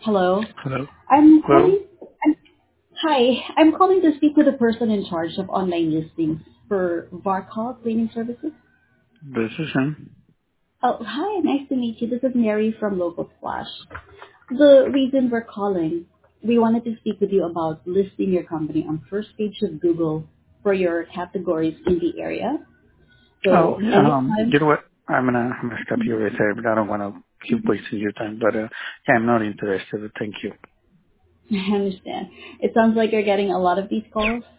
Hello. Hello. I'm Hello. calling. I'm, Hi. I'm calling to speak with the person in charge of online listings for Varcall Cleaning Services. This is him. Oh, hi. Nice to meet you. This is Mary from Local Splash. The reason we're calling, we wanted to speak with you about listing your company on first page of Google for your categories in the area. Oh, So yeah, anytime, you know what? I'm gonna stop you right there, but I don't want to keep wasting your time. But yeah, I'm not interested. Thank you. I understand. It sounds like you're getting a lot of these calls.